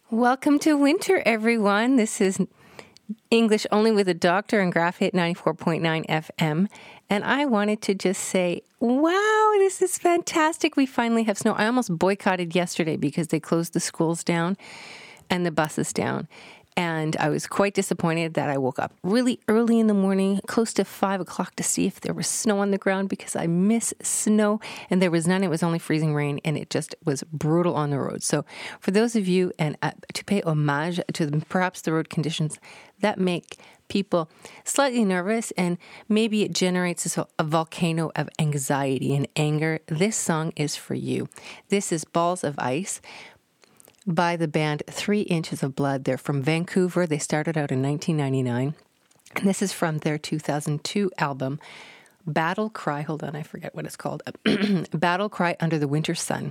Welcome to winter, everyone. This is English Only with a Doctor and Graph Hit 94.9 FM. And I wanted to just say, wow, this is fantastic. We finally have snow. I almost boycotted yesterday because they closed the schools down and the buses down. And I was quite disappointed that I woke up really early in the morning, close to 5 o'clock, to see if there was snow on the ground because I miss snow. And there was none. It was only freezing rain, and it just was brutal on the road. So for those of you, and to pay homage to perhaps the road conditions that make people slightly nervous, and maybe it generates a volcano of anxiety and anger, this song is for you. This is Balls of Ice by the band 3 Inches of Blood. They're from Vancouver. They started out in 1999. And this is from their 2002 album, Battle Cry. Hold on, I forget what it's called. Battle Cry Under the Winter Sun.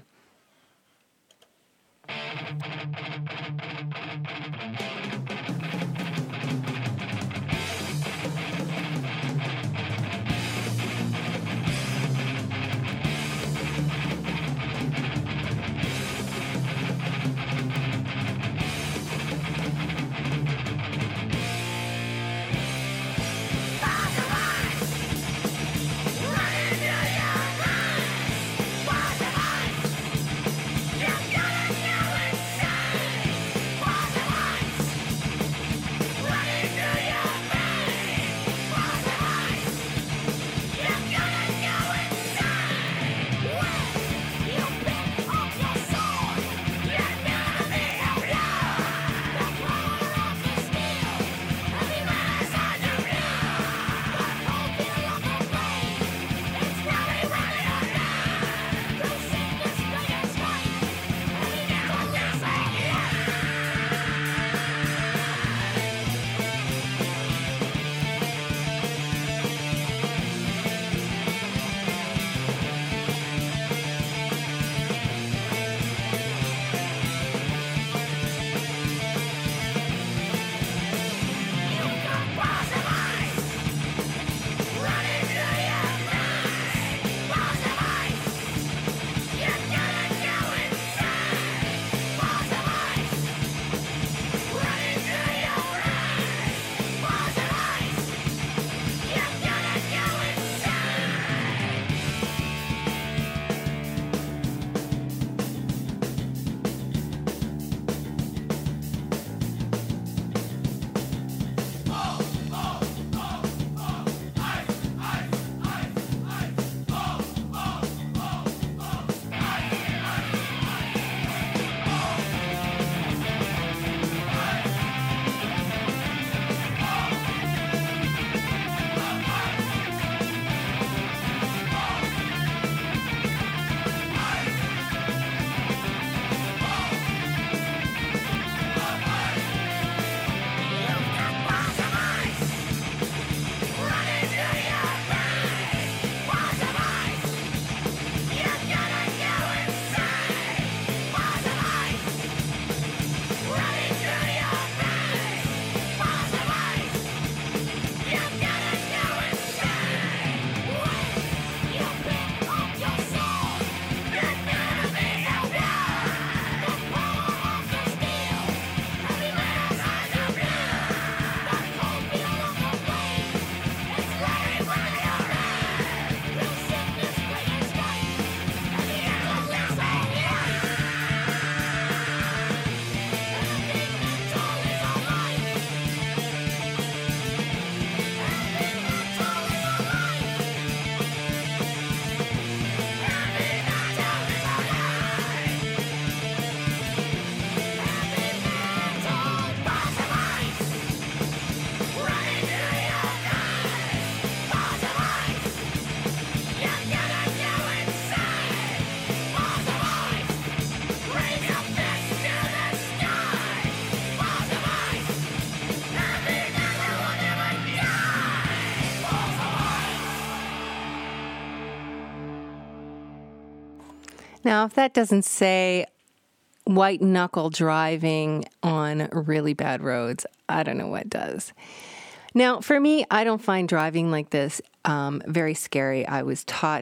Now, if that doesn't say white knuckle driving on really bad roads, I don't know what does. Now, for me, I don't find driving like this very scary. I was taught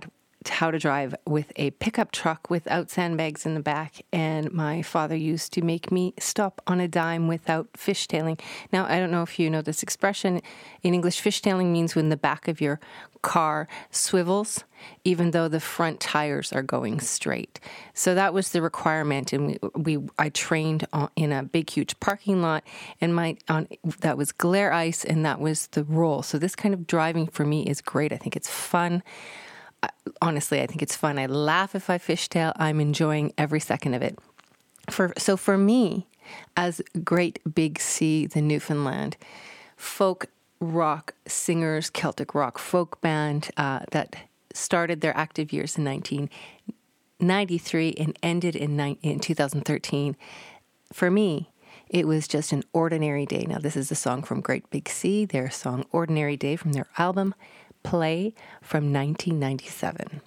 how to drive with a pickup truck without sandbags in the back, and my father used to make me stop on a dime without fishtailing. Now, I don't know if you know this expression. In English, fishtailing means when the back of your car swivels, even though the front tires are going straight. So that was the requirement, and I trained in a big, huge parking lot, and that was glare ice, and that was the rule. So this kind of driving for me is great. I think it's fun. Honestly, I think it's fun. I laugh if I fishtail. I'm enjoying every second of it. So for me, as Great Big Sea, the Newfoundland folk rock singers, Celtic rock folk band that started their active years in 1993 and ended in 2013, for me, it was just an ordinary day. Now, this is a song from Great Big Sea, their song Ordinary Day from their album Play from 1997.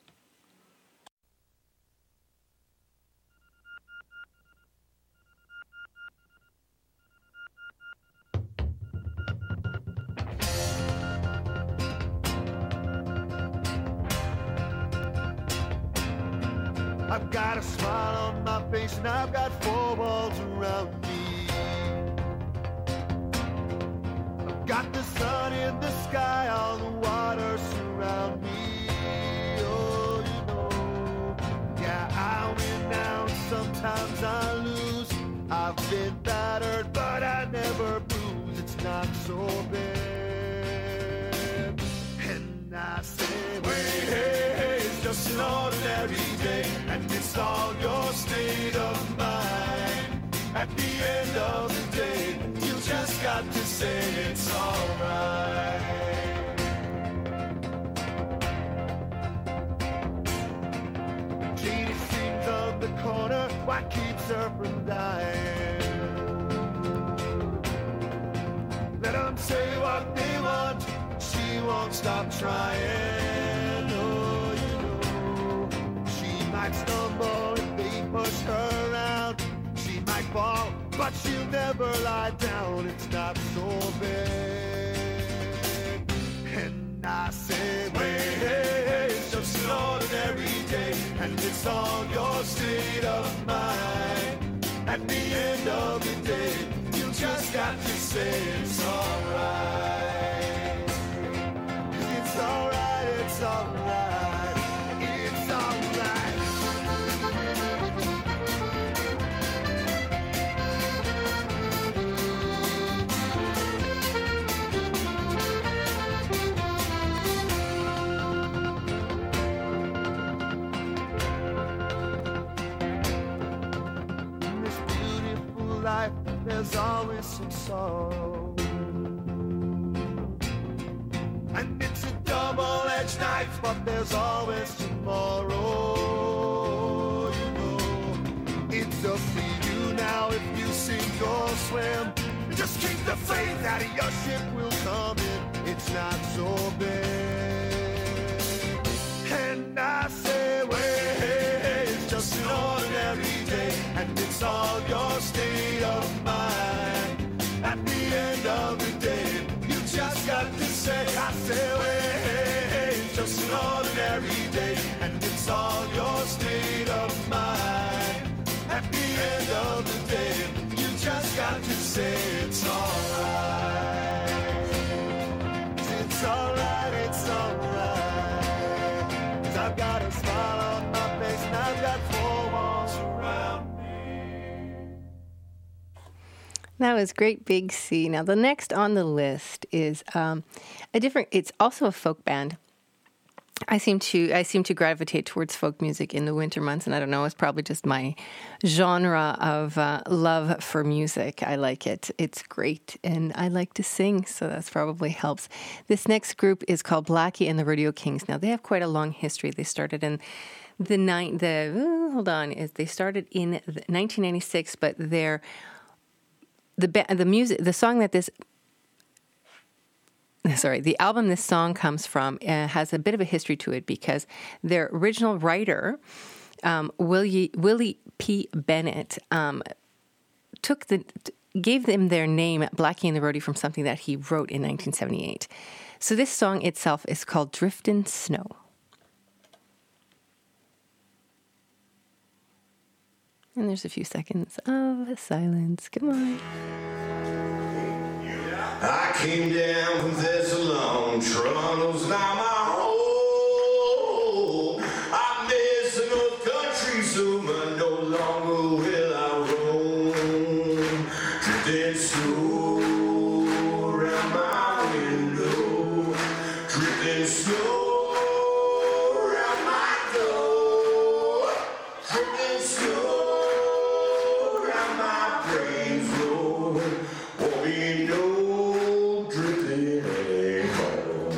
I've got a smile on my face and I've got four walls around me. I've got the sun in the sky, all the water surround me. Oh, you know, yeah, I win now, sometimes I lose. I've been battered, but I never bruise. It's not so bad. And I say, wait, hey, it's just an ordinary day, and it's all your state of mind. At the end of the day, you just got to say it's alright. Jeannie sings on the corner, why keeps her from dying? Let them say what they want, she won't stop trying. Oh, you know, she might stumble if they push her around. She might fall, but she'll never lie down. It's not so bad. And I say, wait, hey, hey, it's just an ordinary day, and it's all your state of mind. At the end of the day, you just got to say it's alright. It's alright, it's alright, it's alright. In this beautiful life, there's always some sorrow. And it's a double-edged knife, but there's always tomorrow. You know, it's up to you now if you sink or swim. Just keep the faith that your ship will come in. It's not so bad. And I say, wait, hey, it's just an ordinary day, and it's all your state of mind. At the end of the day, you just got to say, I say, wait, it's just an ordinary day, and it's all your state of mind. At the end of the day, you just got to say it's alright. It's alright, it's alright. 'Cause I've got a smile on my face and I've got four walls around me. That was Great Big Sea. Now, the next on the list is it's also a folk band. I seem to gravitate towards folk music in the winter months, and I don't know, it's probably just my genre of love for music. I like it. It's great, and I like to sing, so that probably helps. This next group is called Blackie and the Rodeo Kings. Now, they have quite a long history. They started in they started in 1996, but the album this song comes from has a bit of a history to it, because their original writer, Willie P. Bennett, gave them their name, Blackie and the Rodeo, from something that he wrote in 1978. So this song itself is called Driftin' Snow. And there's a few seconds of silence. Come on. I came down from Thessalon, Toronto's now my home. I miss the North Country, so no longer will I roam. Drifting slow around my window, drifting slow around my door, drifting slow around my brain's floor. Won't be no drifting anymore.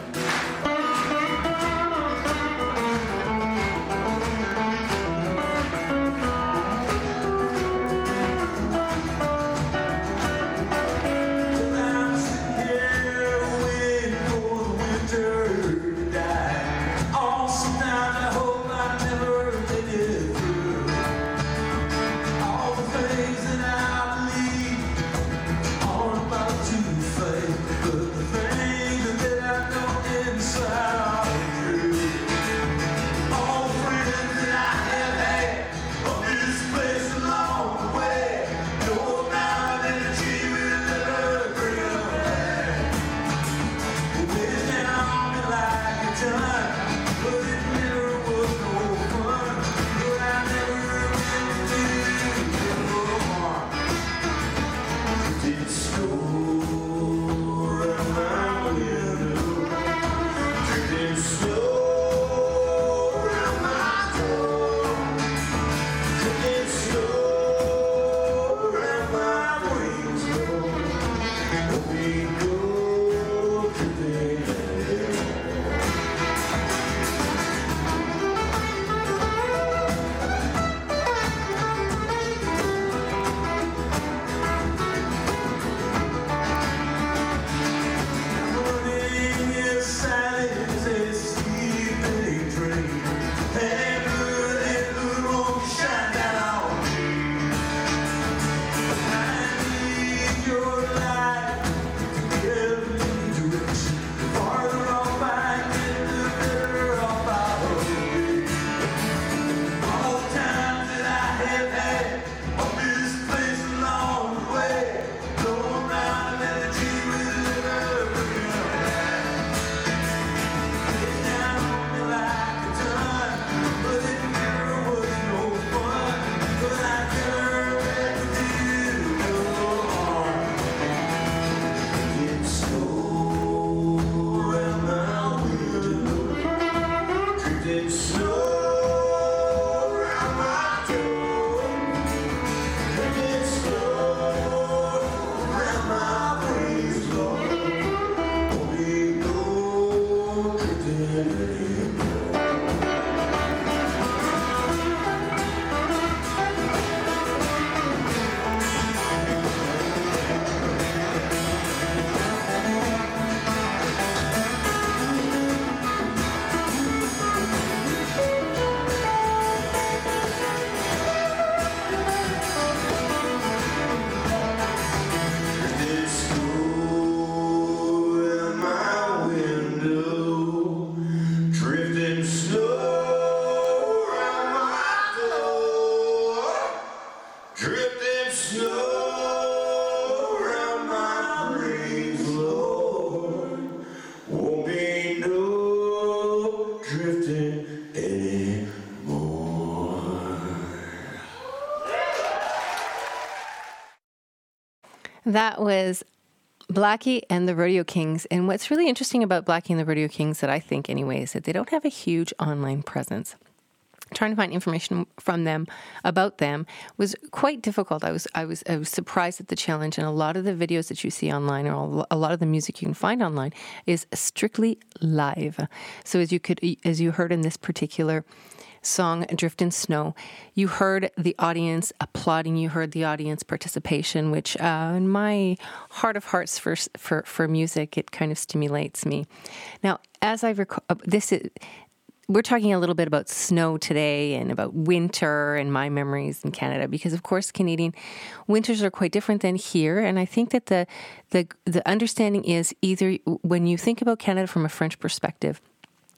I'm sitting here waiting for the winter to die. Oh, sometimes I hope I never make it through. All the things that I believe are about to fade, but the things that I know inside are true. All the friends that I have had of this place along the way, no amount of energy will ever bring them back. It's down on me like a ton, but it never was no fun. But I never meant to do no harm. Drifting slow around my window, drifting slow around my door, drifting slow around my wings. Let me go drifting anymore. Running inside is a sleeping dream. And good won't shine down on me. I need your light to give me direction. The farther off I get, the better off I will be. All the times that I have had of this place along the way, no amount of energy will ever bring them back. It's down on me like a ton, but it never was no fun. But I never meant to do no harm. It's slow around my window, drifting slow around my door, drifting slow around my brain's floor. Won't be no drifting anymore. Drifting slow around my window, drifting slow around my door, drifting slow around my brain's floor. Won't be no drifting anymore. That was Blackie and the Rodeo Kings. And what's really interesting about Blackie and the Rodeo Kings, that I think anyway, is that they don't have a huge online presence. Trying to find information from them about them was quite difficult. I was surprised at the challenge, and a lot of the videos that you see online, or a lot of the music you can find online, is strictly live. So as you heard in this particular song, Drift in Snow, you heard the audience applauding, you heard the audience participation, which in my heart of hearts for music, it kind of stimulates me. Now, as I we're talking a little bit about snow today and about winter and my memories in Canada, because of course Canadian winters are quite different than here. And I think that the understanding is, either when you think about Canada from a French perspective,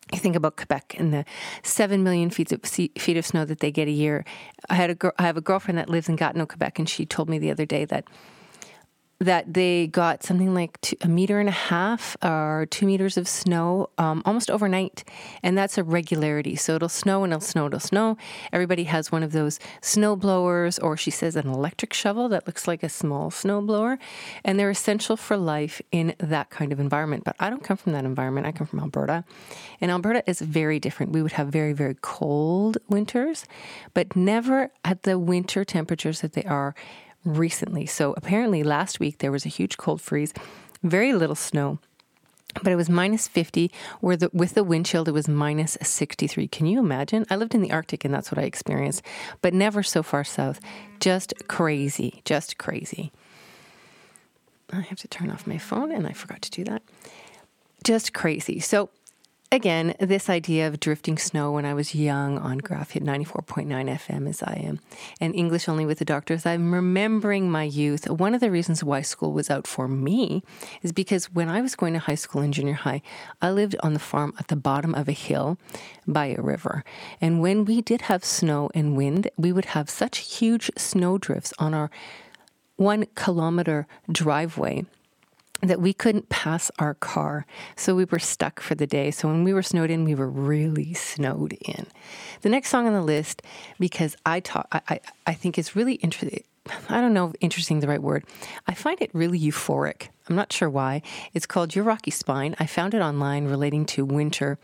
You think about Quebec and the 7 million feet of snow that they get a year. I have a girlfriend that lives in Gatineau, Quebec, and she told me the other day that they got something like 1.5 meters or 2 meters of snow almost overnight. And that's a regularity. So it'll snow and it'll snow. Everybody has one of those snow blowers, or she says an electric shovel that looks like a small snow blower. And they're essential for life in that kind of environment. But I don't come from that environment. I come from Alberta. And Alberta is very different. We would have very, very cold winters, but never at the winter temperatures that they are recently. So apparently last week there was a huge cold freeze, very little snow, but it was minus 50, with the wind chill it was minus 63. Can you imagine? I lived in the Arctic and that's what I experienced, but never so far south. Just crazy, just crazy. I have to turn off my phone and I forgot to do that. Just crazy. So again, this idea of drifting snow when I was young on Graph Hit 94.9 FM as I am, and English only with the doctors, I'm remembering my youth. One of the reasons why school was out for me is because when I was going to high school and junior high, I lived on the farm at the bottom of a hill by a river. And when we did have snow and wind, we would have such huge snow drifts on our 1 kilometer driveway that we couldn't pass our car. So we were stuck for the day. So when we were snowed in, we were really snowed in. The next song on the list, because I think it's really interesting. I don't know if interesting is the right word. I find it really euphoric. I'm not sure why. It's called Your Rocky Spine. I found it online relating to winter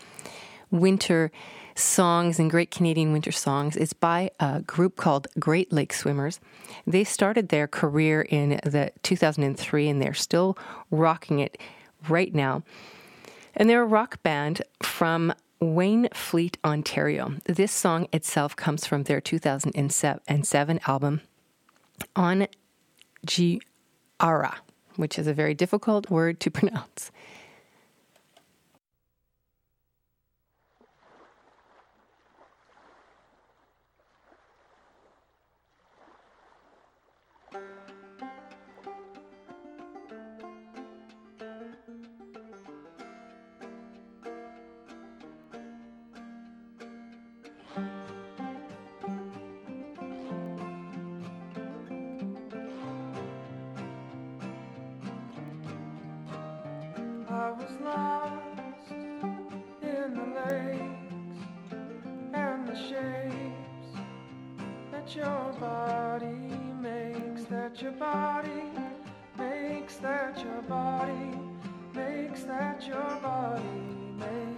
songs and Great Canadian Winter Songs. It's by a group called Great Lake Swimmers. They started their career in the 2003 and they're still rocking it right now. And they're a rock band from Wainfleet, Ontario. This song itself comes from their 2007 album On Giara, which is a very difficult word to pronounce. I was lost in the lakes and the shapes that your body makes, that your body makes, that your body makes, that your body makes.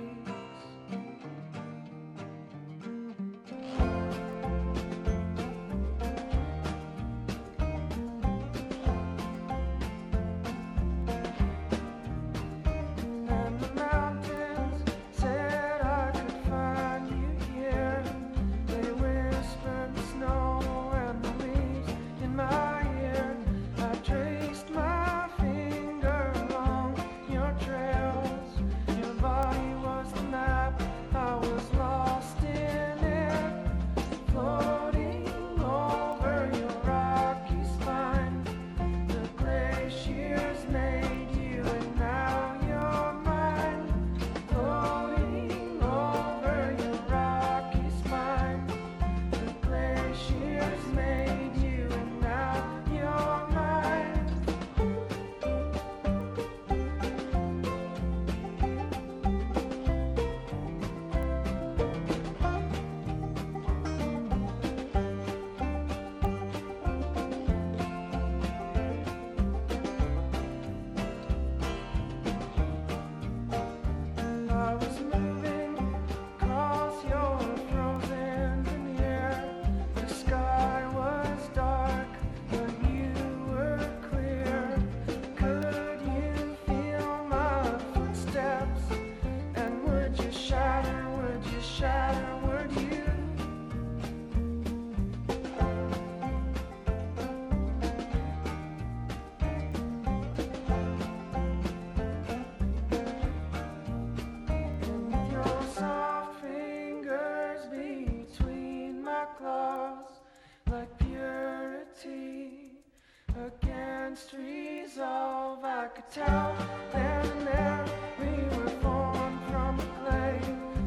Resolve, I could tell then and there we were formed from a clay.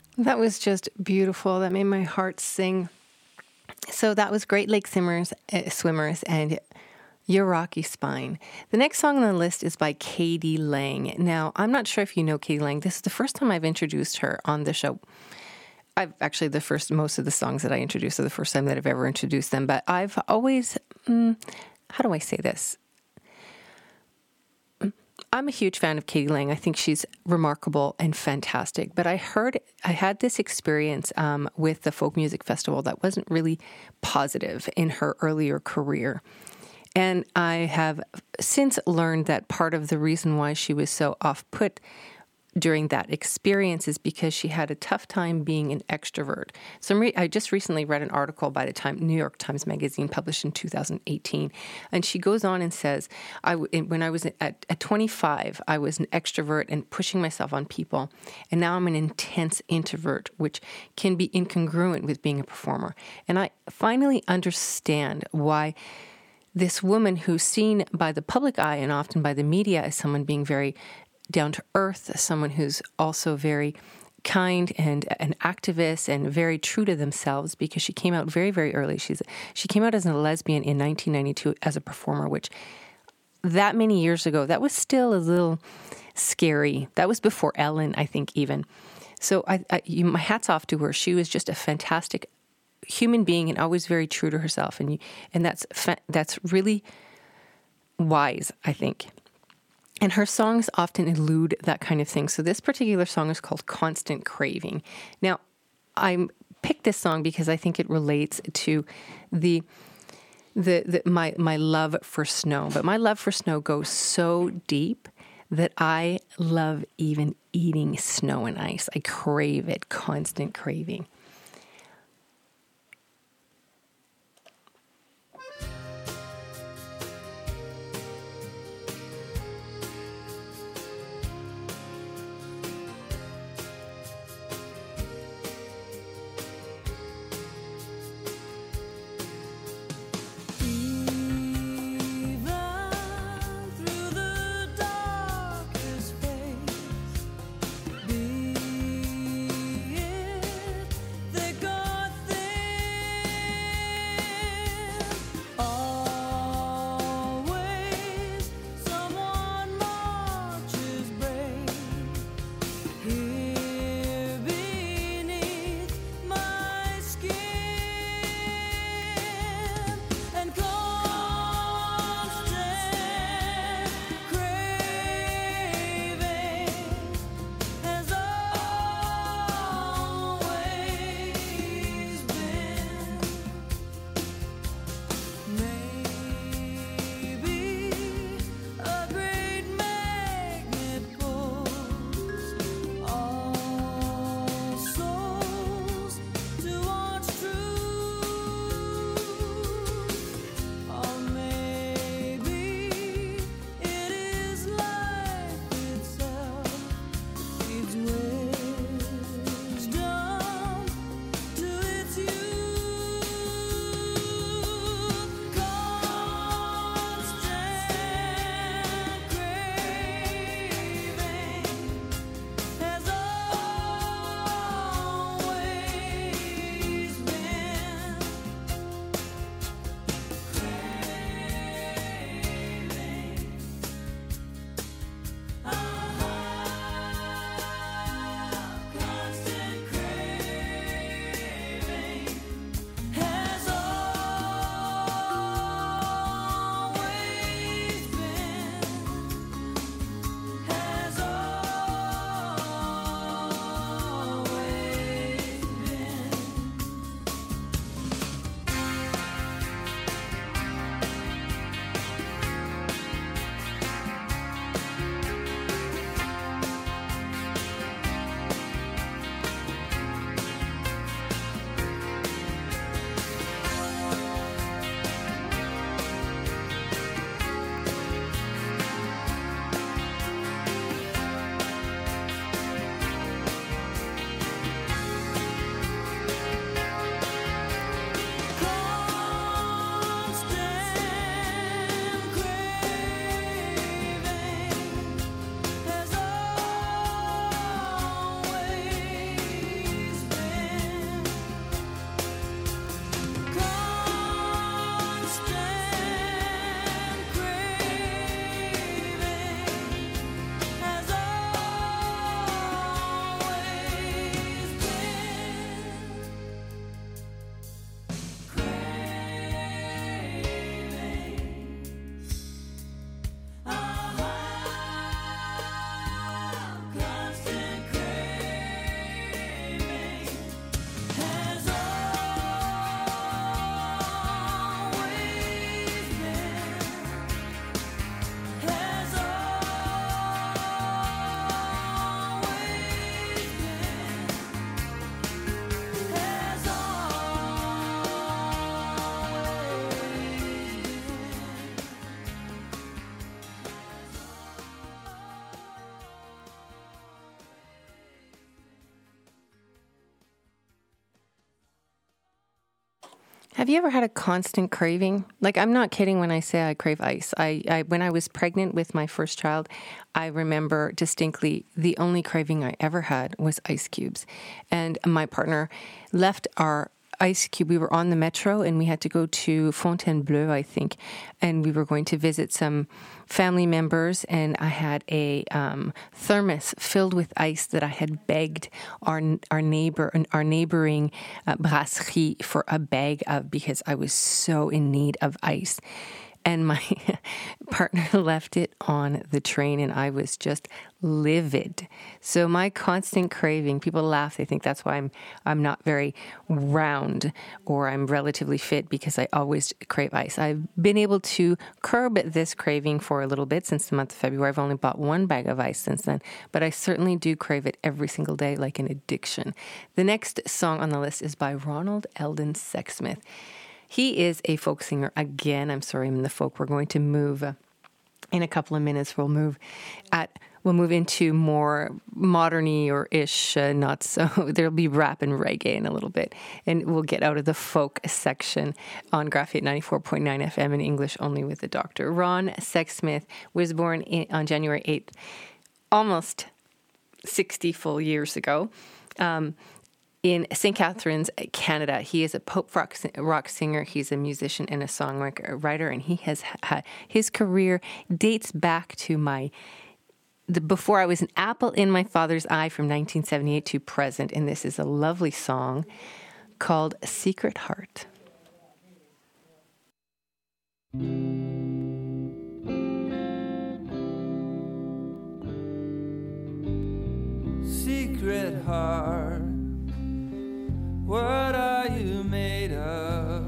That was just beautiful. That made my heart sing. So that was Great Lake Swimmers and Your Rocky Spine. The next song on the list is by k.d. lang. Now, I'm not sure if you know k.d. lang. This is the first time I've introduced her on the show. I've actually, most of the songs that I introduced are the first time that I've ever introduced them. But I've always, how do I say this? I'm a huge fan of k.d. lang. I think she's remarkable and fantastic. But I had this experience with the Folk Music Festival that wasn't really positive in her earlier career. And I have since learned that part of the reason why she was so off-put during that experience is because she had a tough time being an extrovert. So I just recently read an article by the New York Times Magazine published in 2018, and she goes on and says, when I was at 25, I was an extrovert and pushing myself on people, and now I'm an intense introvert, which can be incongruent with being a performer. And I finally understand why this woman who's seen by the public eye and often by the media as someone being very down to earth, someone who's also very kind and an activist and very true to themselves, because she came out very, very early. She came out as a lesbian in 1992 as a performer, which that many years ago, that was still a little scary. That was before Ellen, I think, even. So my hat's off to her. She was just a fantastic human being and always very true to herself. And that's really wise, I think. And her songs often elude that kind of thing. So this particular song is called Constant Craving. Now, I picked this song because I think it relates to my love for snow. But my love for snow goes so deep that I love even eating snow and ice. I crave it, constant craving. Have you ever had a constant craving? Like, I'm not kidding when I say I crave ice. I when I was pregnant with my first child, I remember distinctly the only craving I ever had was ice cubes. And my partner left our ice cube. We were on the metro and we had to go to Fontainebleau, I think, and we were going to visit some family members. And I had a thermos filled with ice that I had begged our neighboring brasserie for a bag of because I was so in need of ice. And my partner left it on the train and I was just livid. So my constant craving, people laugh. They think that's why I'm not very round or I'm relatively fit because I always crave ice. I've been able to curb this craving for a little bit since the month of February. I've only bought one bag of ice since then, but I certainly do crave it every single day like an addiction. The next song on the list is by Ronald Eldon Sexsmith. He is a folk singer. Again, I'm sorry, I'm in the folk. We're going to move in a couple of minutes. We'll move into more moderny or ish, not so. There'll be rap and reggae in a little bit, and we'll get out of the folk section on Graphite 94.9 FM in English only with the doctor. Ron Sexsmith was born on January 8th, almost 60 full years ago. In St. Catharines, Canada. He is a pop rock singer. He's a musician and a songwriter, and he has had his career dates back to before I was an apple in my father's eye from 1978 to present. And this is a lovely song called Secret Heart. Secret heart, what are you made of?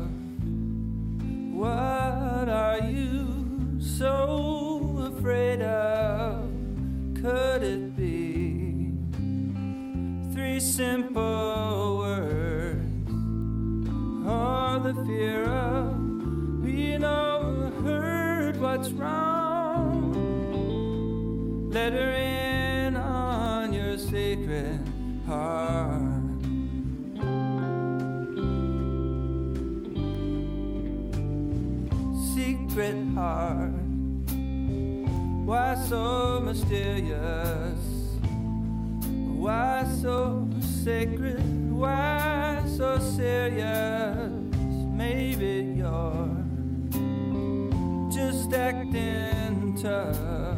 What are you so afraid of? Could it be 3 simple words, or the fear of being overheard? What's wrong? Let her in on your secret heart. Secret heart, why so mysterious? Why so sacred? Why so serious? Maybe you're just acting tough.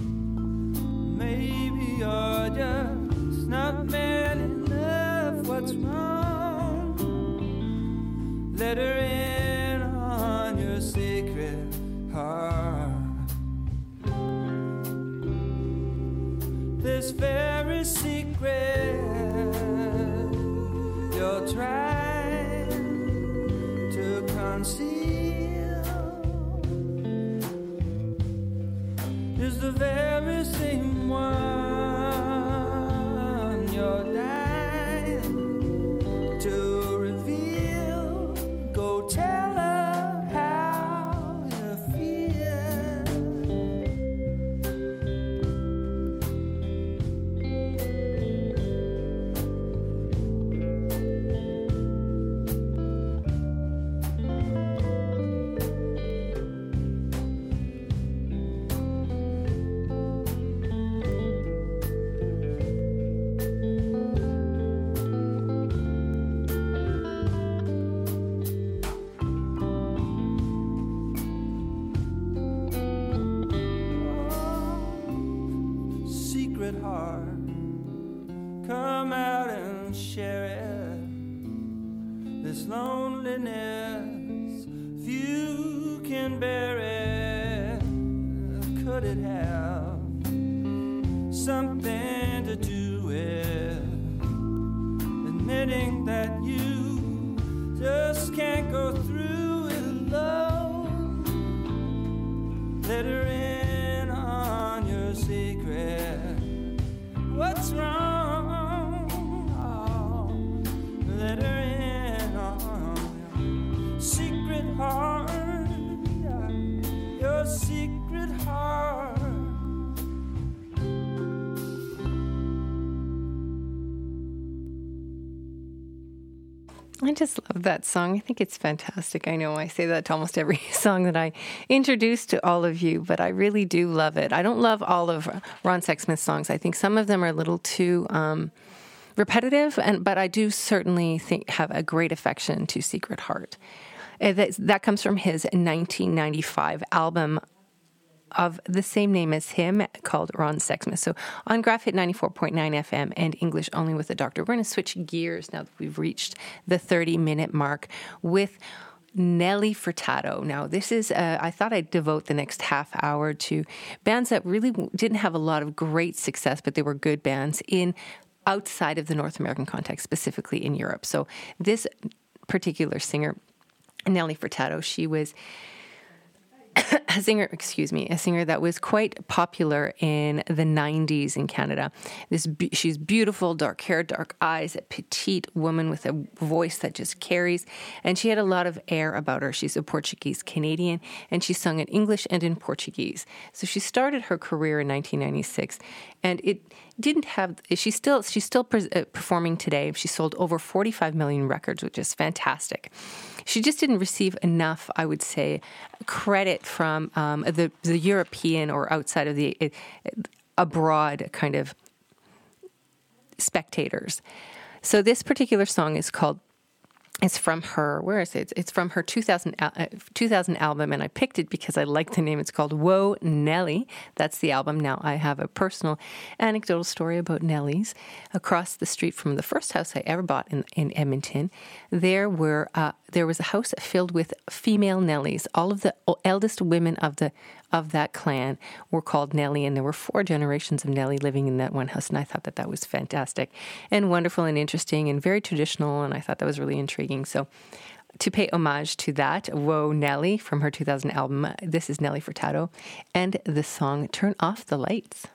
Maybe you're just not man enough. What's wrong? Let her in on your secret heart. This very secret you're trying to conceal is the very same one you're dying to reveal. Go tell her how you feel. Secret heart, come out and share it. This loneliness, few can bear it. Could it have something to do with admitting that you just can't go through it alone? Let her in on your secret. What's wrong? Oh, let her in on your secret heart. Your secret heart. I just love that song. I think it's fantastic. I know I say that to almost every song that I introduce to all of you, but I really do love it. I don't love all of Ron Sexsmith's songs. I think some of them are a little too repetitive, but I do certainly have a great affection to Secret Heart. That comes from his 1995 album of the same name as him, called Ron Sexsmith. So on Graph Hit 94.9 FM and English Only with the Doctor, we're going to switch gears now that we've reached the 30-minute mark with Nelly Furtado. Now, this is, I thought I'd devote the next half hour to bands that really didn't have a lot of great success, but they were good bands outside of the North American context, specifically in Europe. So this particular singer, Nelly Furtado, she was a singer that was quite popular in the 90s in Canada. She's beautiful, dark hair, dark eyes, a petite woman with a voice that just carries, and she had a lot of air about her. She's a Portuguese Canadian, and she sung in English and in Portuguese. So she started her career in 1996, and it didn't have. She's still performing today. She sold over 45 million records, which is fantastic. She just didn't receive enough, I would say, credit from the European or outside of the abroad kind of spectators. So this particular song is called. It's from her, where is it? It's from her 2000 album, and I picked it because I like the name. It's called Whoa, Nelly. That's the album. Now, I have a personal anecdotal story about Nelly's. Across the street from the first house I ever bought in Edmonton, there was a house filled with female Nellies. All of the eldest women of that clan were called Nelly, and there were 4 generations of Nelly living in that one house, and I thought that was fantastic and wonderful and interesting and very traditional, and I thought that was really intriguing. So to pay homage to that, Whoa, Nelly, from her 2000 album, this is Nelly Furtado, and the song Turn Off the Lights.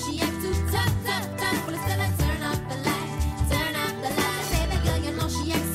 She acts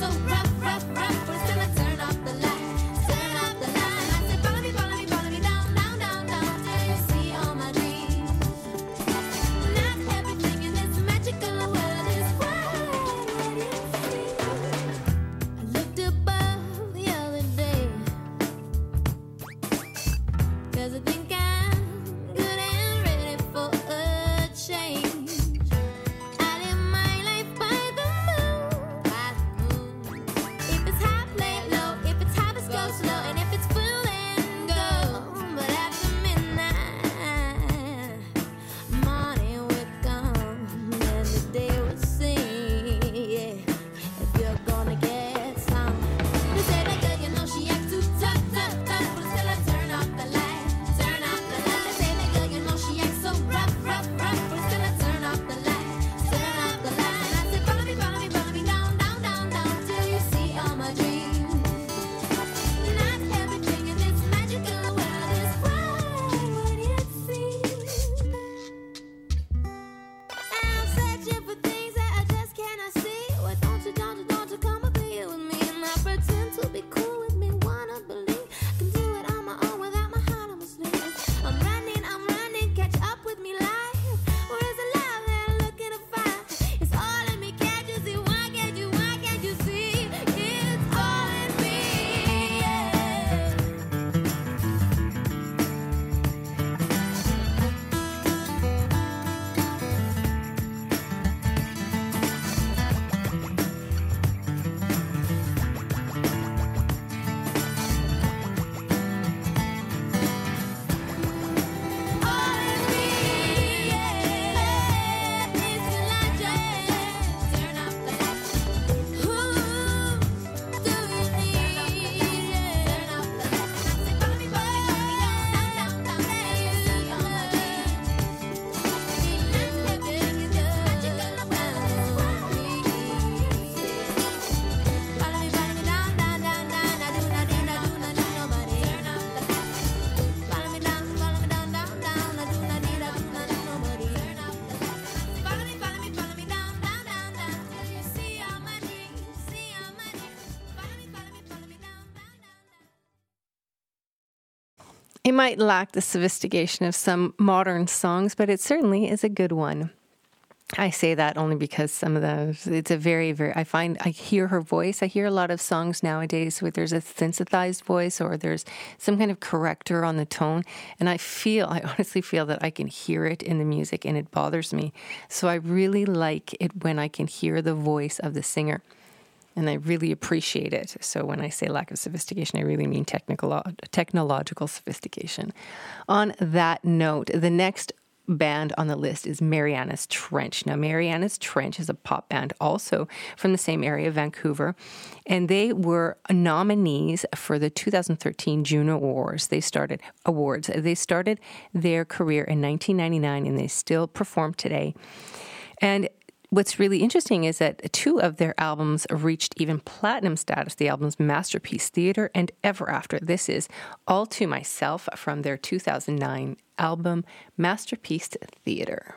It might lack the sophistication of some modern songs, but it certainly is a good one. I say that only because some of those, it's a very, very, I hear her voice. I hear a lot of songs nowadays where there's a synthesized voice or there's some kind of corrector on the tone. And I honestly feel that I can hear it in the music and it bothers me. So I really like it when I can hear the voice of the singer. And I really appreciate it. So when I say lack of sophistication, I really mean technological sophistication. On that note, the next band on the list is Marianas Trench. Now, Marianas Trench is a pop band also from the same area, Vancouver, and they were nominees for the 2013 Juno Awards. They started their career in 1999, and they still perform today. And what's really interesting is that two of their albums reached even platinum status, the albums Masterpiece Theater and Ever After. This is All to Myself from their 2009 album Masterpiece Theater.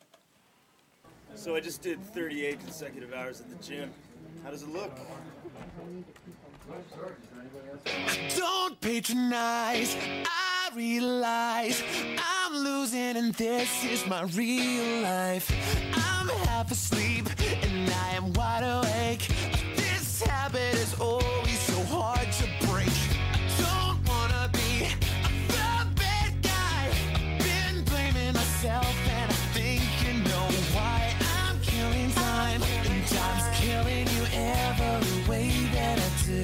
So I just did 38 consecutive hours at the gym. How does it look? Don't patronize, I realize I'm losing and this is my real life. I'm half asleep and I am wide awake. This habit is always so hard to break. I don't wanna be the bad guy. I've been blaming myself and I think you know why. I'm killing time and time's killing you every way that I do.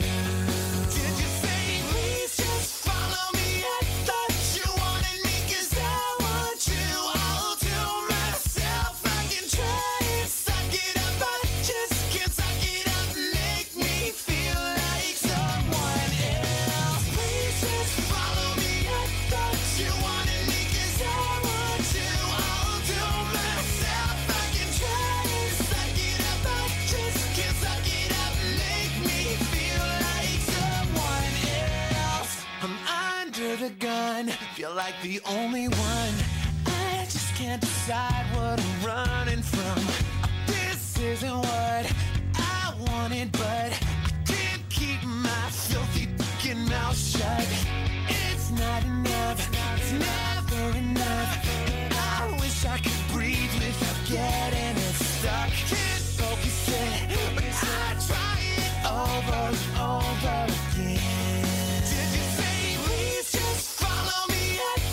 Feel like the only one. I just can't decide what I'm running from. This isn't what I wanted, but I can't keep my filthy fucking mouth shut. It's not enough, it's never enough. I wish I could breathe without getting it stuck. Can't focus it, but I try it over and over again. Did you say please just follow me?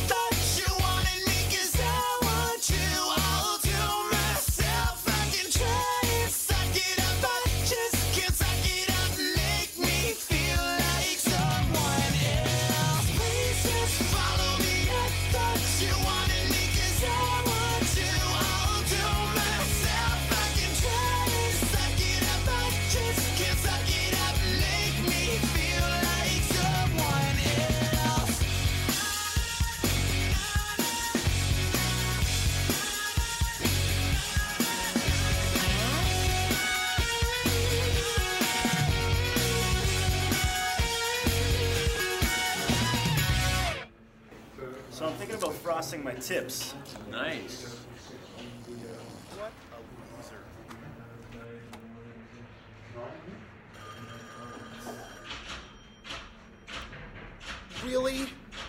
So I'm thinking about frosting my tips. Nice. What a loser. Really?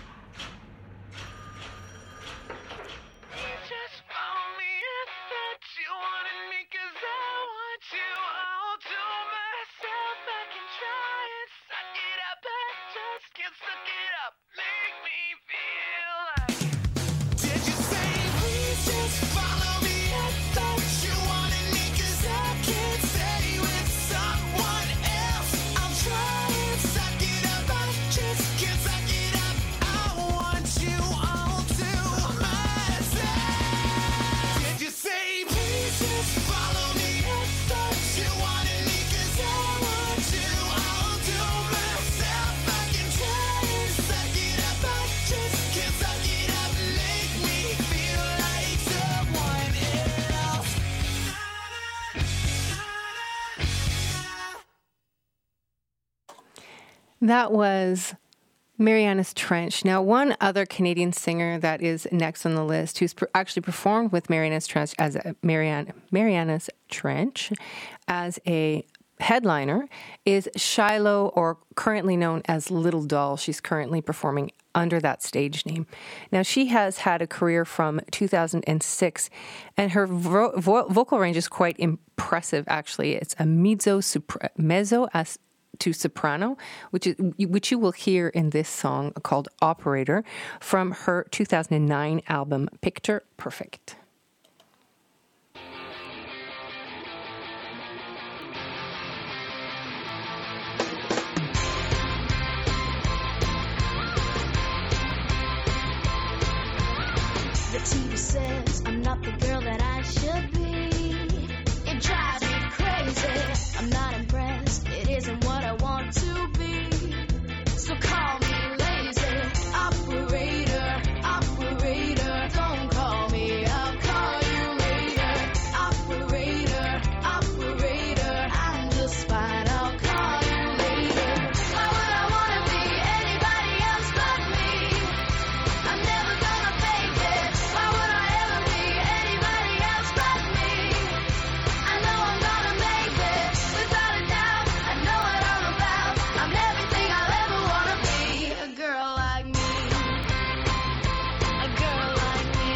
That was Marianas Trench. Now, one other Canadian singer that is next on the list who's actually performed with Marianas Trench as a Marianas Trench as a headliner is Shiloh, or currently known as Little Doll. She's currently performing under that stage name. Now, she has had a career from 2006, and her vocal range is quite impressive, actually. It's a mezzo to soprano, which you will hear in this song called Operator from her 2009 album Picture Perfect. The TV says I'm not the girl that I should be. It drives me crazy. I'm not impressed. It isn't what I want to be. So call me lazy. Operator, operator. Don't call me, I'll call you later. Operator, operator. I'm just fine, I'll call you later. Why would I wanna be anybody else but me? I'm never gonna fake it. Why would I ever be anybody else but me? I know I'm gonna make it, without a doubt. I know what I'm about. I'm everything I'll ever wanna be. A girl like me. A girl like me.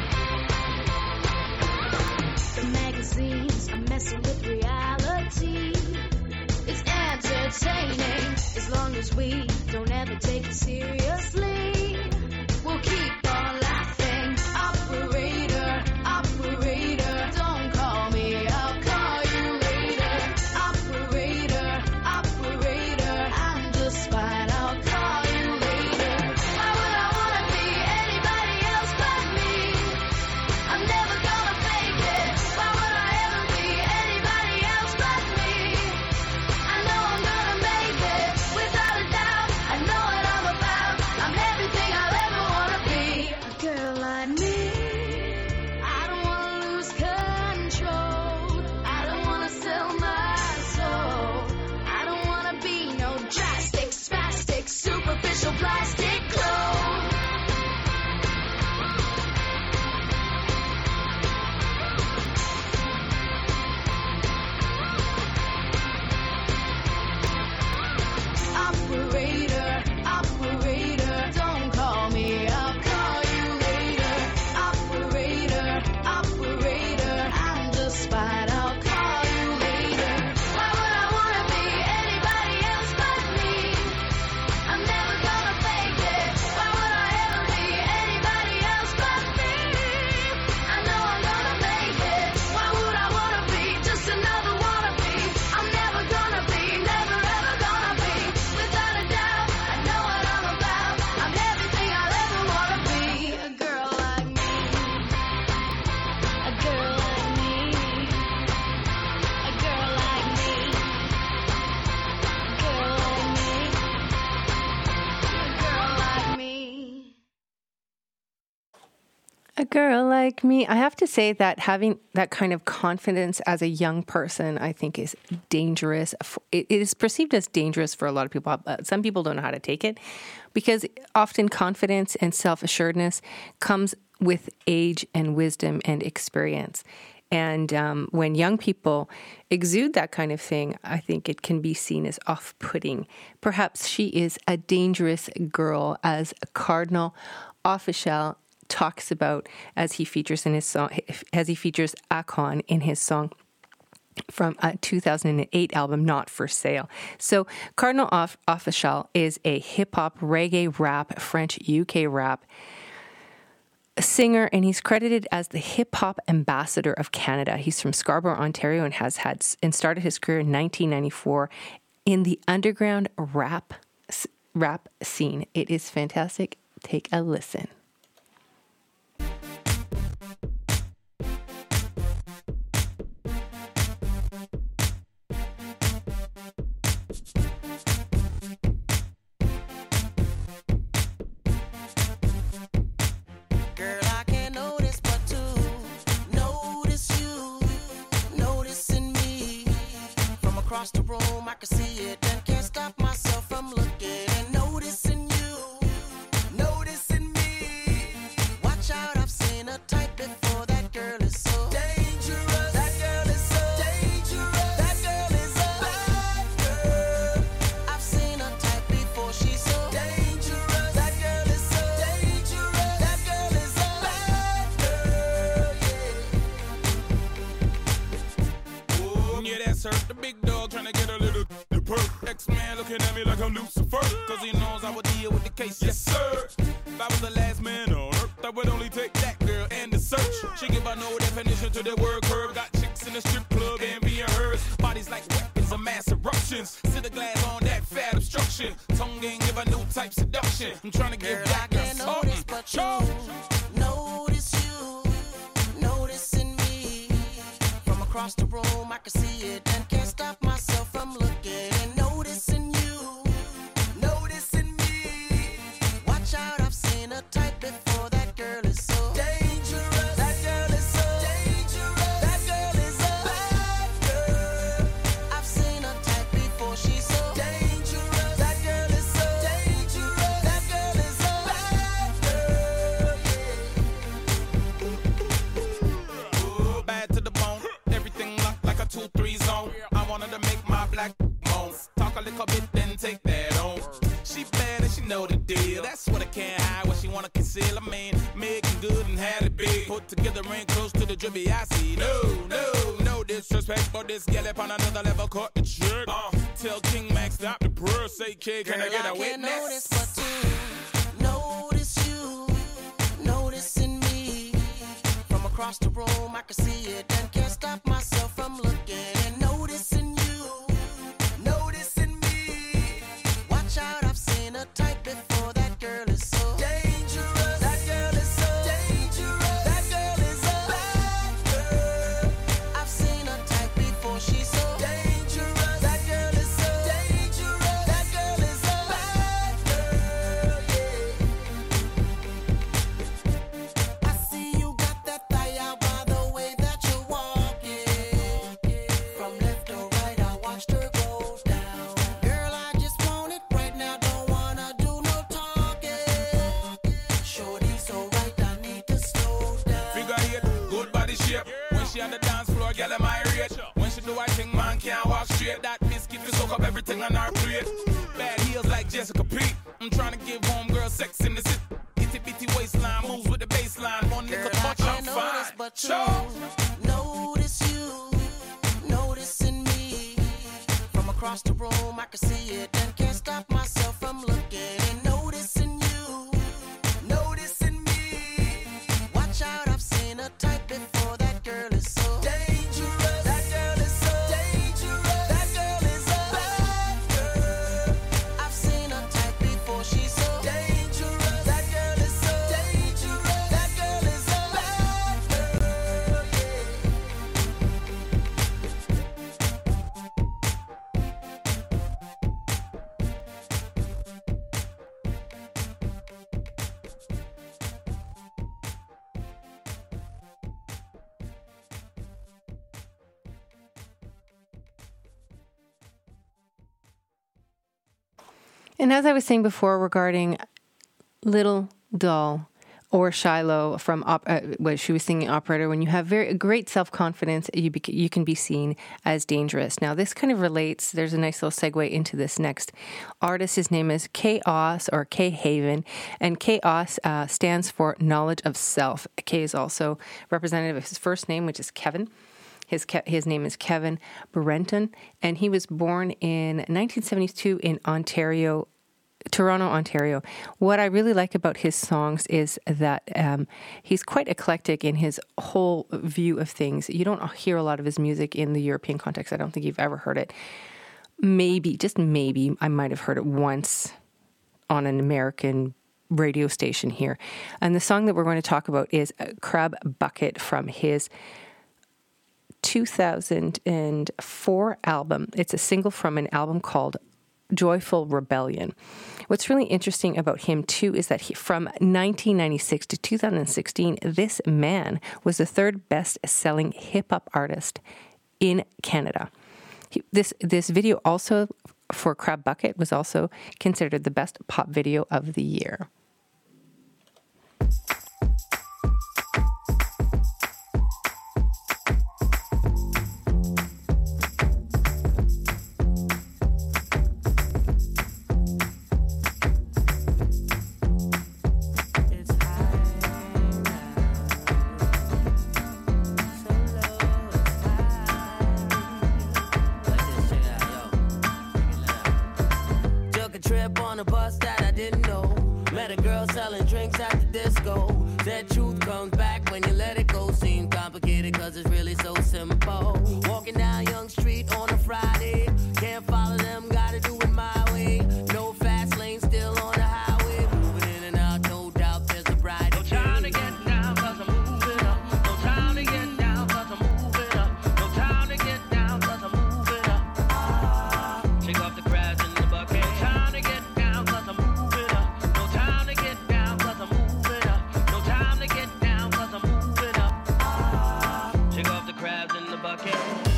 The magazines are messing with reality. It's entertaining as long as we don't ever take it seriously. We'll keep on laughing. Operator, operator. Don't call me, I'll call you later. Operator, operator. I'm just fine, I'll call you later. Why would I wanna be anybody else but me? I'm never gonna fake it. Why would I ever be anybody else but me? I know I'm gonna make it, without a doubt. I know what I'm about. I'm everything I'll ever wanna be. A girl like me. I don't wanna lose control. I don't wanna sell my soul. I don't wanna be no drastic, spastic, superficial plastic clone. Operator, operator. Don't call me, I'll call you later. Operator, operator. I'm just fine, I'll call you later. Why would I wanna be anybody else but me? I'm never gonna fake it. Why would I ever be anybody else but me? I know I'm gonna make it. Why would I wanna be just another wannabe? I'm never gonna be, never ever gonna be. Without a doubt, I know what I'm about. I'm everything I'll ever wanna be. A girl like me. A girl like me. A girl like me. A girl like me. A girl like me. A girl like me. I have to say that having that kind of confidence as a young person, I think, is dangerous. It is perceived as dangerous for a lot of people. Some people don't know how to take it because often confidence and self-assuredness comes with age and wisdom and experience. And when young people exude that kind of thing, I think it can be seen as off-putting. Perhaps she is a dangerous girl, as Cardinal Offishall talks about as he features in his song, as he features Akon in his song from a 2008 album, Not For Sale. So Cardinal Offishall is a hip-hop, reggae, rap, French, UK rap singer, and he's credited as the hip-hop ambassador of Canada. He's from Scarborough, Ontario, and has had and started his career in 1994 in the underground rap scene. It is fantastic. Take a listen. Girl, I can't notice but to notice you, noticing me. From across the room, I can see it and can't stop myself from looking and noticing you, noticing me. Watch out, I've seen a type before. That girl is so dangerous. That girl is so dangerous. That girl is so bad. dog trying to get a little the perk. X-Man looking at me like I'm Lucifer, cause he knows I would deal with the case. Yes, sir. If I was the last man on earth, I would only take that girl and the search. She give a no definition to the word curve. Got chicks in the strip club and being hers. Bodies like weapons of mass eruptions. Sit a glass on that fat obstruction. Tongue game give a new type seduction. I'm trying to give back a something. Noticing me from across the room, I can see it and can't stop myself from looking. Noticing you, noticing me. Watch out, I've seen a type before. That girl is so dangerous. That girl is so dangerous. That girl is a bad girl. I've seen a type before. She's so dangerous. That girl is so dangerous. That girl is a bad girl. Ooh, bad to the bone. Everything locked like a 2-3 zone. I wanted to make my black moan. Talk a little bit, then take that on. She bad and she know the deal. That's what I can't hide, what she wanna conceal. I mean, making good and had it big. Put together ain't close to the drippy I see. No disrespect, but this gal up on another level caught the trick. Tell King Max stop the prayer. Say, kid, can I get a witness? Notice but to notice you, noticing me from across the room. I can see it and can't stop myself from looking. And noticing you, noticing me. Watch out, I've seen a type before. That girl is so dangerous. That girl is so dangerous. That girl is a bad girl. I've seen a type before. She's so dangerous. That girl is so dangerous. That girl is a bad girl. Yeah. I see you got that thigh out by the way that you're walking. From left to right, I watched her go down. Girl, I just want it right now. Don't wanna do no talking. Shorty so right, I need to slow down. Figure eight, good body shape. When she on the dance floor, girl, am I rate? When she do her thing, man can't walk straight. That biscuit will soak up everything on her plate. Bad heels like Jessica Pete. I'm trying to give homegirl sex in the city. Itty bitty waistline, moves with the baseline. One nickel Girl, I touch, I'm can't notice fine. but Sure. you, notice you, noticing me from across the room. I can see it and can't stop myself from looking. And noticing you, noticing me. Watch out, I've seen a type before. That girl is so dangerous. That girl is so dangerous. That girl is a bad girl. I've seen a type before. She's so dangerous. That girl is so dangerous. That girl is a bad girl. Yeah. And as I was saying before regarding Little Doll or Shiloh from what she was singing operator, when you have great self-confidence, you can be seen as dangerous. Now, this kind of relates. There's a nice little segue into this next artist. His name is K-Os or K-Haven, and K-Os stands for knowledge of self. K is also representative of his first name, which is Kevin. His name is Kevin Brenton, and he was born in 1972 in Toronto, Ontario. What I really like about his songs is that he's quite eclectic in his whole view of things. You don't hear a lot of his music in the European context. I don't think you've ever heard it. Maybe, just maybe, I might have heard it once on an American radio station here. And the song that we're going to talk about is Crab Bucket from his 2004 album. It's a single from an album called Joyful Rebellion. What's really interesting about him too is that from 1996 to 2016, this man was the third best-selling hip-hop artist in Canada. This video also for Crab Bucket was also considered the best pop video of the year. Check it Took a trip on a bus that I didn't know. Met a girl selling drinks at the disco. That truth comes back when you let it go. Seems complicated cause it's really so simple. Walking down Young Street on a Friday. Can't follow them, gotta do it my way. No fast lane, still on the highway. Moving in and out, no doubt there's a brighter day. No time to get down cause I'm moving up. No time to get down cause I'm moving up. No time to get down cause I'm moving up. Shake off the crabs in the bucket. No time to get down cause I'm moving up. No time to get down cause I'm moving up. No time to get down cause I'm moving up. Shake off the crabs in the bucket.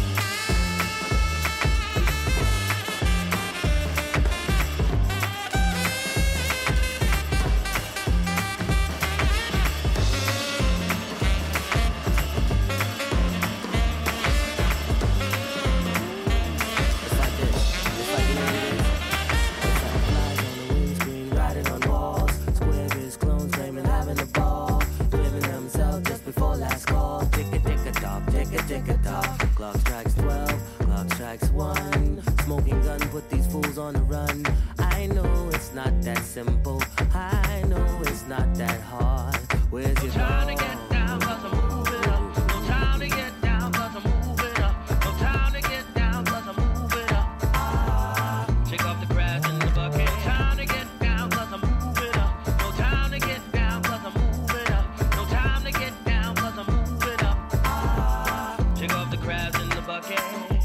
Clock strikes 12, clock strikes 1. Smoking gun, put these fools on the run. I know it's not that simple. I know it's not that hard. Where's your time to get down cause I'm moving up. No time to get down cause I'm moving up. No time to get down cause I'm moving up. Shake off the crabs in the bucket. No time to get down cause I'm moving up. No time to get down cause I'm moving up. No time to get down cause I'm moving up. Shake off the crabs in the bucket.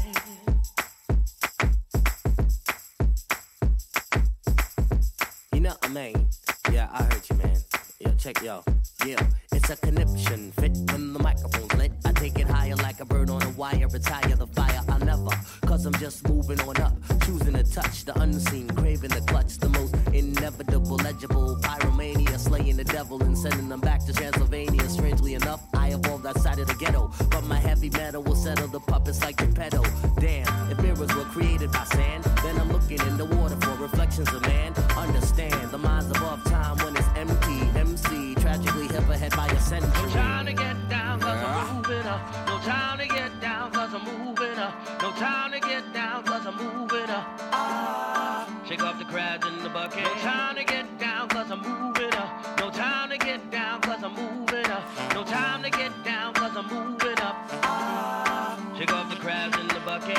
You know what I mean? Yeah, I heard you, man. Yo, check, yo. Yeah, it's a conniption. Fit when the microphone's lit. I take it higher like a bird on a wire. Retire the fire, I'll never. Cause I'm just moving on up. Choosing to touch the unseen. Craving the clutch. The most inevitable, legible. Pyromania. Slaying the devil and sending them back to Transylvania. Strangely enough, I evolved outside of the ghetto. But my heavy metal will settle the puppets like Geppetto. Damn, if mirrors were created by sand, then I'm looking in the water for reflections of man. Understand, the mind's above time when it's empty. MC, tragically hip ahead by a century. No time to get down cause I'm moving up. No time to get down cause I'm moving up. No time to get down cause I'm moving up. Shake off the crabs in the bucket. No time to get down cause I'm moving up. No time to get down cause I'm moving up. No time to get down cause I'm moving up. Shake off the crabs in the bucket.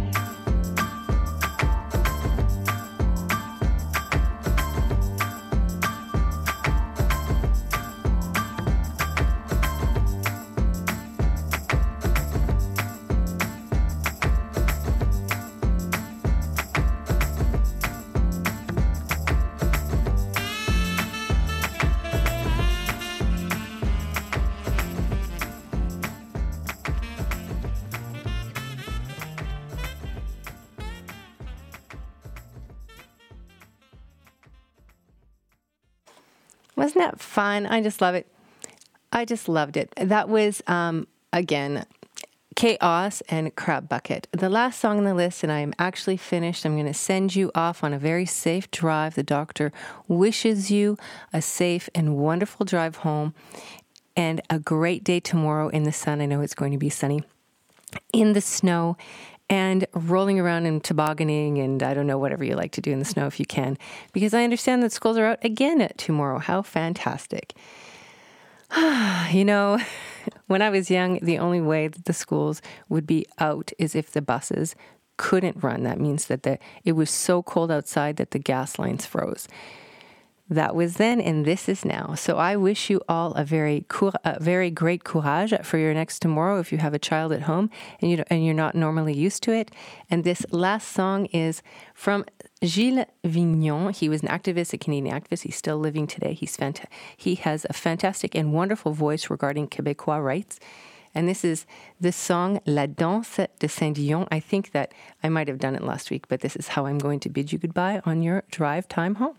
Wasn't that fun? I just love it. I just loved it. That was, again, Chaos and Crab Bucket. The last song on the list, and I'm actually finished. I'm going to send you off on a very safe drive. The doctor wishes you a safe and wonderful drive home and a great day tomorrow in the sun. I know it's going to be sunny. In the snow and rolling around and tobogganing and I don't know, whatever you like to do in the snow if you can, because I understand that schools are out again tomorrow. How fantastic. You know, when I was young, the only way that the schools would be out is if the buses couldn't run. That means that it was so cold outside that the gas lines froze. That was then, and this is now. So I wish you all a very great courage for your next tomorrow if you have a child at home and you're not normally used to it. And this last song is from Gilles Vignon. He was an activist, a Canadian activist. He's still living today. He has a fantastic and wonderful voice regarding Québécois rights. And this is the song La Danse de Saint-Dion. I think that I might have done it last week, but this is how I'm going to bid you goodbye on your drive time home.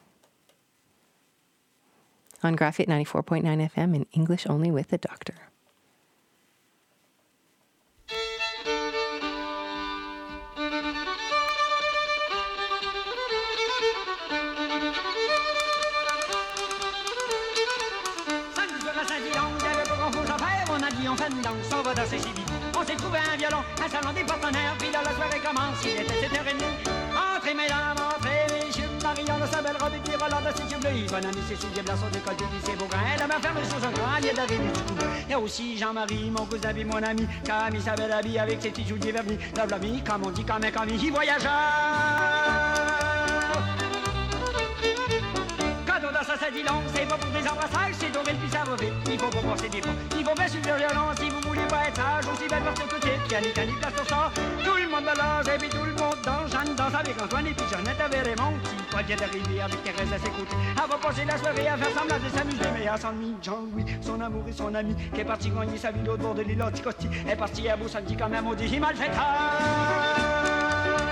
On Graphite 94.9 FM in English only with the doctor. On fait une danse, on va danser chez Bibi. On s'est trouvé un violon, un salon des partenaires. Puis là la soirée commence, il était 7h30. Entrez mesdames, entrez messieurs. dans sa belle robe et puis Roland dans ses yeux bleus. Bonne amie, ses souliers blancs, son décolleté, ses beaux grains. La main ferme sur son crâne, il y a d'arriver du coup. Il y a aussi Jean-Marie, mon cousin et mon ami, Camille, sa belle habille avec ses petits souliers vernis. Love l'ami, comme on dit, comme un Camille, il voyagea. Ça dit long, c'est pas pour des embrassages, c'est doré puis ça va vite. Il faut compenser des fois, il faut bien subir violence. Si vous voulez pas être sage, aussi belle partie tout de suite. Cani, place pour ça. Tout le monde mélange et puis tout le monde danse. Jeanne danse avec Antoine et puis Jeannette avait Raymond. Si Paul vient d'arriver avec Thérèse à ses côtés. Elle va passer la soirée à faire semblant de s'amuser. Mais elle s'ennuie, Jean-Louis, son amour et son ami, qui est parti gagner sa vie l'autre bord de l'île Anticosti. Est parti à beau samedi quand même maudit, il malfaiteur.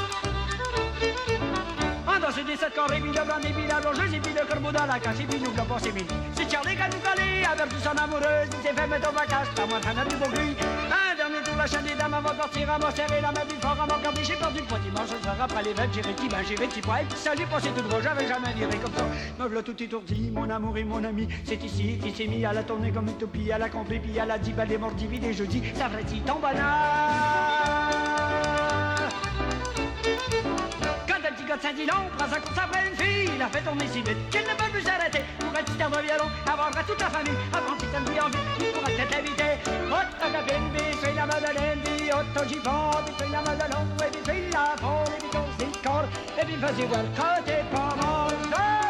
Dans ce 17 corps, et puis le blanc, et puis la blancheuse, et puis le corbeau dans la cage, et puis nous l'avons passé midi. C'est Charlie qui a nous collé, avec tout son amoureuse, il s'est fait mettre au vacage, t'as moins traîné du beau gris. Un dernier tour, la chaîne des dames avant de partir, à m'a serré la main du fort, à m'a regardé, j'ai perdu le poids dimanche, je serai après les 20, j'ai réti, poids, et puis ça lui passait tout droit, j'avais jamais viré comme ça. Me v'là tout étourdi, mon amour et mon ami, c'est ici qu'il s'est mis à la tournée comme une toupie, à la compris, puis à la dit, elle est morte, vide, et je dis, ça ferait-il ton bonheur? Saint-Dilon prend sa course après une fille, il a fait tourner si vite qu'elle ne peut plus s'arrêter. Pour un petit air de violon, avoir toute la famille, avant qu'il s'en en vie, il pourra peut-être l'éviter. Otto Capine, puis c'est la Madeleine, puis Otto Givon, puis c'est la Madeleine, et puis c'est la folle, et puis c'est le corps, et puis vas-y voir quand t'es pas mort.